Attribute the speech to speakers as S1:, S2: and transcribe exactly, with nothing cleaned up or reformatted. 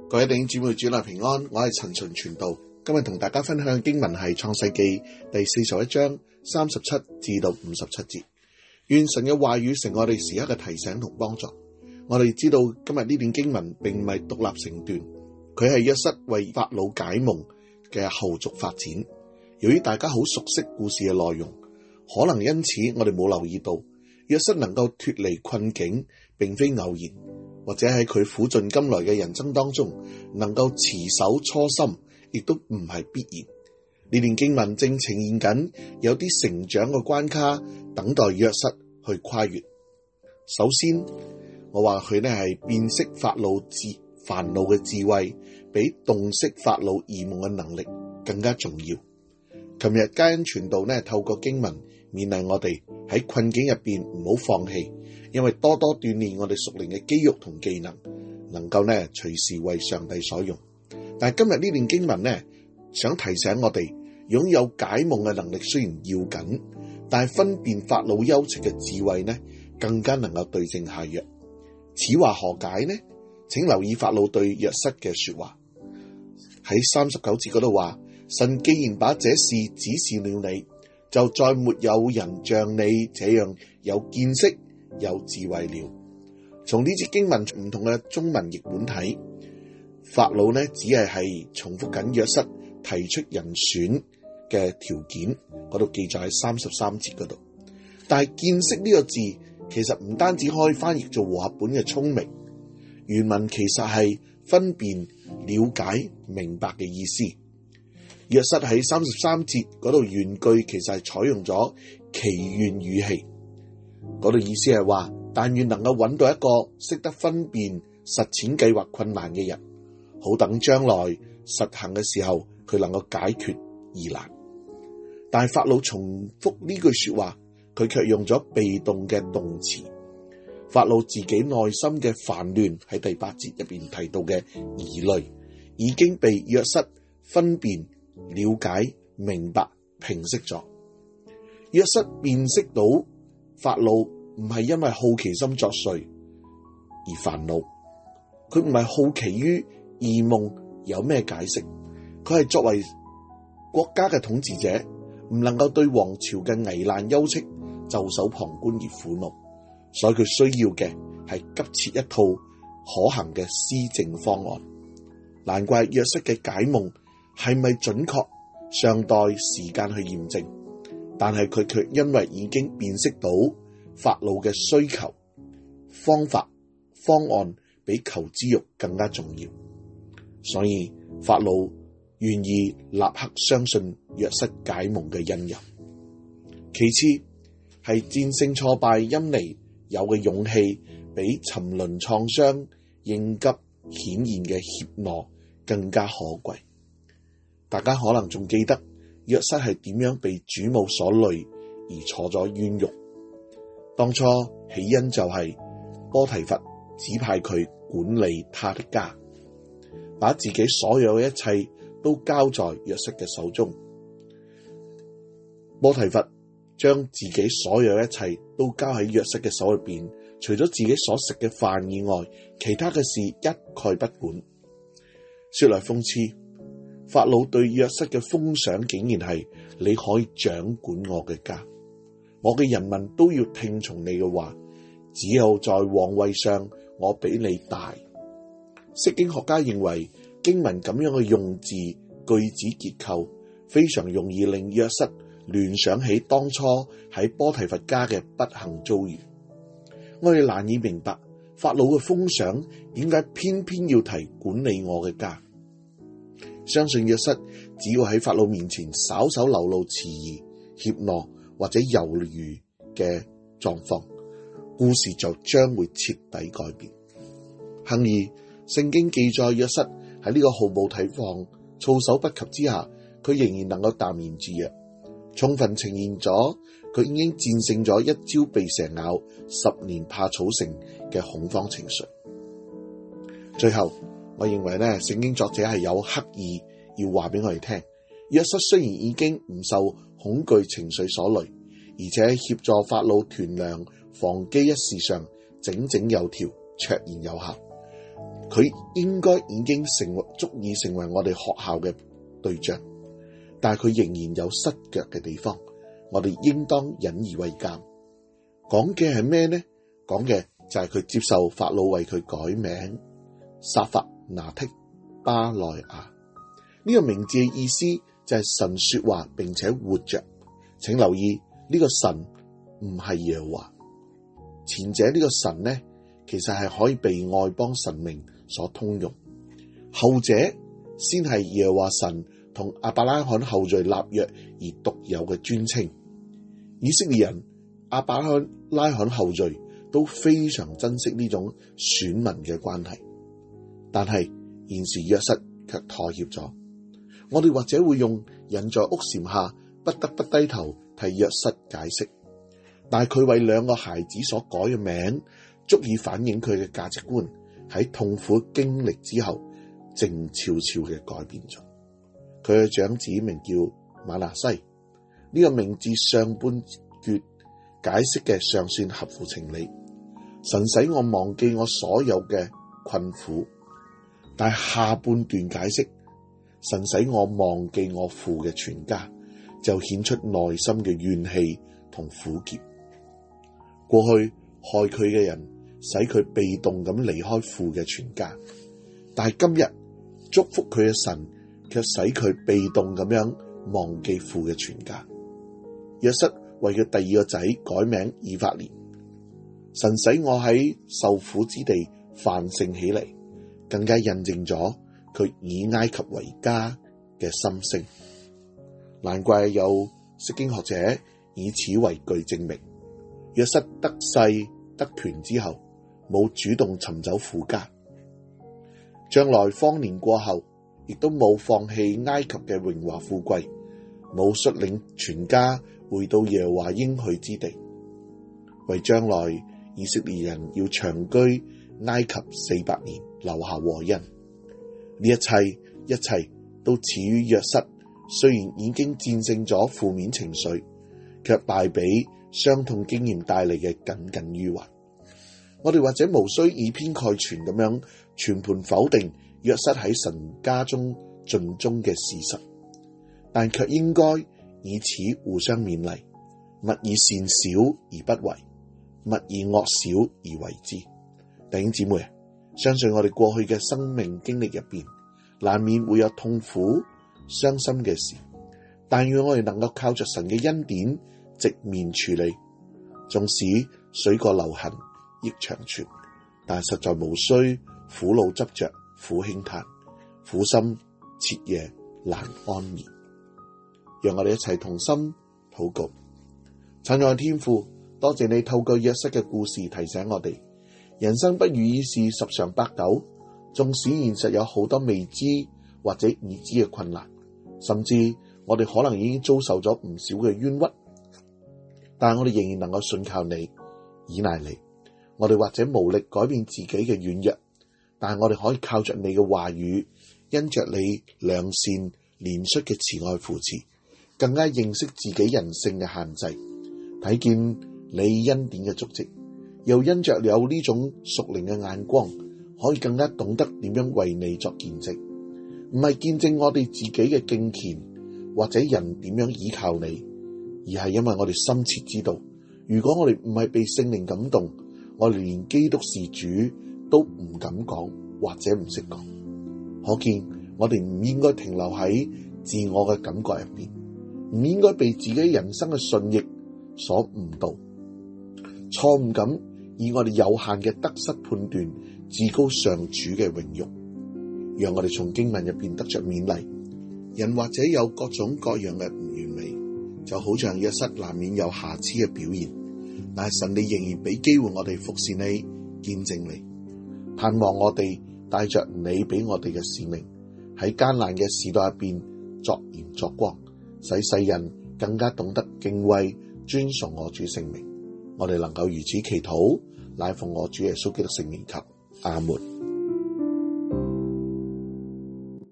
S1: 各位弟兄姊妹主內平安，我係陳純傳道。今日同大家分享經文係創世記第四十一章三十七至到五十七節。願神嘅話語成我哋時刻嘅提醒同幫助。我哋知道今日呢段經文並唔係獨立成段，佢係約瑟為法老解夢嘅後續發展。由於大家好熟悉故事嘅內容，可能因此我哋冇留意到約瑟能夠脫離困境並非偶然，或者喺佢苦盡甘來嘅人生當中能夠持守初心，亦都唔係必然。呢段經文正呈現緊有啲成長嘅關卡等待約瑟去跨越。首先我話佢呢係辨識法老智煩惱嘅智慧，比洞悉法老異夢嘅能力更加重要。琴日嘉恩傳道呢透過經文勉勵我哋喺困境入邊唔好放棄，因為多多鍛煉我哋屬靈嘅肌肉同技能，能夠呢隨時為上帝所用。但係今日呢段經文呢，想提醒我哋，擁有解夢嘅能力雖然要緊，但係分辨法老幽情嘅智慧呢，更加能夠對症下藥。此話何解呢？請留意法老對約瑟嘅說話。喺三十九節嗰度話，神既然把這事指示了你，就再沒有人像你這樣有見識有智慧了。從呢節經文唔同嘅中文譯本睇，法老呢只係係重複緊約瑟提出人選嘅條件，嗰度記載喺三十三節嗰度。但係見識呢個字其實唔單止可以翻譯做和合本嘅聰明，原文其實係分辨、了解、明白嘅意思。約瑟喺三十三節嗰度原句其實係採用咗祈願語氣，嗰度意思係話，但願能夠揾到一個識得分辨實踐計劃困難嘅人，好等將來實行嘅時候佢能夠解決疑難。但係法老重複呢句說話，佢卻用咗被動嘅動詞。法老自己內心嘅煩亂喺第八節入邊提到嘅疑慮，已經被約瑟分辨、了解、明白、平息咗。約瑟辨識到法老唔係因為好奇心作祟而煩惱，佢唔係好奇於異夢有咩解釋，佢係作為國家嘅統治者，唔能夠對王朝嘅危難休戚袖手旁觀而苦惱，所以佢需要嘅係急切一套可行嘅施政方案。難怪約瑟嘅解夢係咪準確，尚待時間去驗證，但係佢卻因為已經辨識到法老嘅需求、方法、方案比求知欲更加重要，所以法老願意立刻相信約瑟解夢嘅因由。其次係戰勝挫敗因嚟有嘅勇氣，比沉淪創傷應急顯現嘅怯懦更加可貴。大家可能仲記得約瑟係點樣被主母所累而坐咗冤獄。當初起因就係波提乏指派佢管理他的家，把自己所有嘅一切都交在約瑟嘅手中。波提乏將自己所有一切都交喺約瑟嘅手入邊，除咗自己所食嘅飯以外，其他嘅事一概不管。說來諷刺，法老對約瑟嘅封賞竟然係，你可以掌管我嘅家，我嘅人民都要聽從你嘅話，只有在皇位上我比你大。釋經學家認為經文咁樣嘅用字句子結構非常容易令約瑟聯想起當初喺波提乏家嘅不幸遭遇。我哋難以明白法老嘅封賞點解偏偏要提管理我嘅家。相信約瑟只要喺法老面前稍稍流露遲疑、怯懦或者猶豫嘅狀況，故事就將會徹底改變。幸而聖經記載約瑟喺呢個毫無提防、措手不及之下，佢仍然能夠淡然自若，充分呈現咗佢已經戰勝咗一朝被蛇咬、十年怕草繩嘅恐慌情緒。最後，我認為呢，聖經作者係有刻意要話俾我哋聽，約瑟雖然已經唔受恐懼情緒所累，而且協助法老囤糧防饑一事上整整有條、卓然有效， 佢應該已經成為足以成為我哋學校嘅對象，但係佢仍然有失腳嘅地方，我哋應當引以為鑑。講嘅係咩呢？講嘅就係佢接受法老為佢改名撒法拿剔巴內亞。呢個名字嘅意思就係神說話並且活着。請留意，呢個神唔係耶和華，前者呢個神呢，其實係可以被外邦神明所通用，後者先係耶和華神同亞伯拉罕後裔立約而獨有嘅尊稱。以色列人、亞伯拉罕後裔都非常珍惜呢種選民嘅關係，但係現時約瑟卻妥協咗。我哋或者會用人在屋檐下不得不低頭替約瑟解釋，但係佢為兩個孩子所改嘅名，足以反映佢嘅價值觀喺痛苦經歷之後靜悄悄嘅改變咗。佢嘅長子名叫瑪拿西，呢個名字上半段解釋嘅尚算合乎情理，神使我忘記我所有嘅困苦，但係下半段解釋神使我忘記我父嘅全家，就顯出內心嘅怨氣同苦澀。過去害佢嘅人使佢被動咁離開父嘅全家，但係今日祝福佢嘅神卻使佢被動咁樣忘記父嘅全家。約瑟為佢第二個仔改名以法蓮，神使我喺受苦之地繁盛起嚟，更加印證咗佢以埃及為家嘅心聲。難怪有釋經學者以此為據證明，約瑟得勢得權之後冇主動尋找父家，將來荒年過後亦都冇放棄埃及嘅榮華富貴，冇率領全家回到耶和華應許之地，為將來以色列人要長居埃及四百年留下禍因。呢一切一切都始於約瑟，雖然已經戰勝咗負面情緒，卻敗俾傷痛經驗帶嚟嘅耿耿於懷。我哋或者無需以偏概全咁樣全盤否定約瑟喺神家中盡忠嘅事實，但卻應該以此互相勉勵，勿以善小而不為，勿以惡小而為之。弟兄姊妹啊，相信我哋過去嘅生命經歷入邊，難免會有痛苦傷心嘅事，但願我哋能夠靠着神嘅恩典直面處理，縱使水過流痕益長存，但實在無需苦惱執着苦輕嘆，苦心徹夜難安眠。讓我哋一齊同心禱告。親愛天父，多謝你透過約瑟嘅故事提醒我哋，人生不如意事十常八九，縱使現實有好多未知或者已知嘅困難，甚至我哋可能已經遭受咗唔少嘅冤屈，但我哋仍然能夠信靠你，倚賴你。我哋或者無力改變自己嘅軟弱，但係我哋可以靠着你嘅話語，因着你良善憐恤嘅慈愛扶持，更加認識自己人性嘅限制，睇見你恩典嘅足跡，又因着有呢種屬靈嘅眼光，可以更加懂得點樣為你作見證，唔係見證我哋自己嘅敬虔或者人點樣依靠你，而係因為我哋深切知道，如果我哋唔係被聖靈感動，我哋連基督是主都唔敢講或者唔識講。可見我哋唔應該停留喺自我嘅感覺入邊，唔應該被自己人生嘅順逆所誤導，錯誤咁以我哋有限嘅得失判斷至高上主嘅榮辱。讓我哋從經文入邊得着勉勵。人或者有各種各樣嘅唔完美，就好像約瑟難免有瑕疵嘅表現，但係神你仍然俾機會我哋服侍你、見證你，盼望我哋帶着你俾我哋嘅使命，喺艱難嘅時代入邊作鹽作光，使世人更加懂得敬畏尊崇我主聖名。我哋能夠如此祈禱，乃奉我主耶穌基督聖名求，阿門。